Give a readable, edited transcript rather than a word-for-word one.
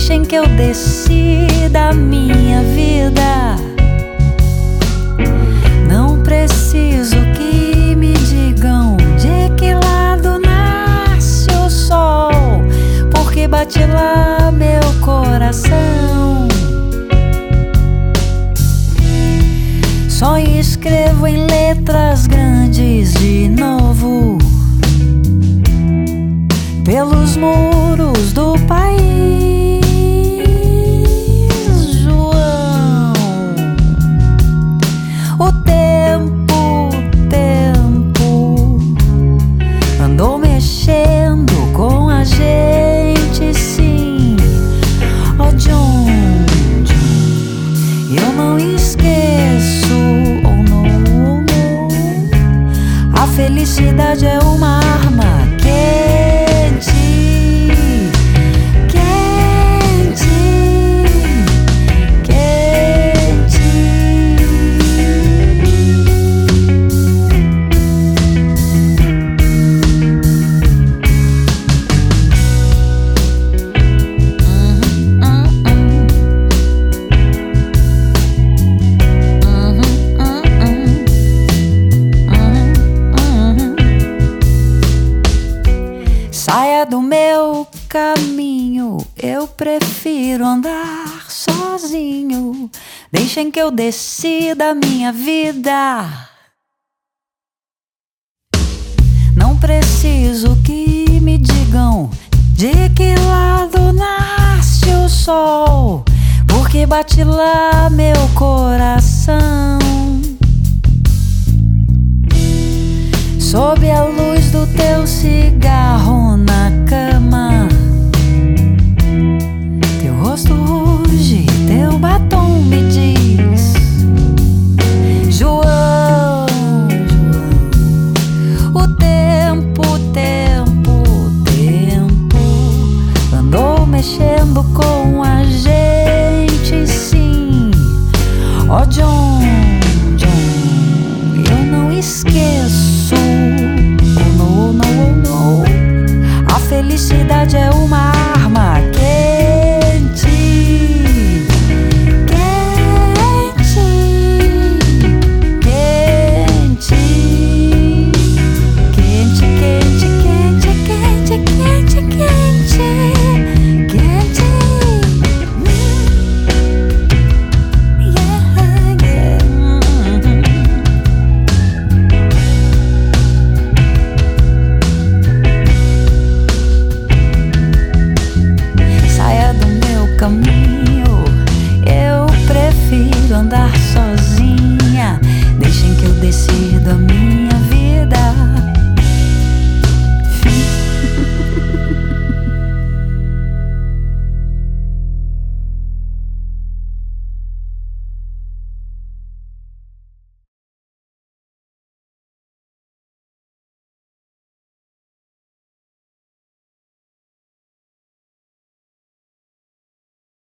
deixem que eu decida a minha vida. Não preciso que me digam de que lado nasce o sol, porque bate lá meu coração. Só escrevo em letras grandes de novo pelos muros do país, João. O tempo andou mexendo com a gente, sim. Oh, John, eu não esqueço. Oh, não, a felicidade é uma arma quente, quente, quente. Saia do meu caminho, eu prefiro andar sozinho. Deixem que eu decida a minha vida. Não preciso que me digam de que lado nasce o sol, porque bate lá meu coração. Sob a luz do teu cigarro na cama, teu rosto ruge, teu batom me diz: João, o tempo andou mexendo com a gente, sim. Oh, John, eu não esqueço. Oh, no, a felicidade é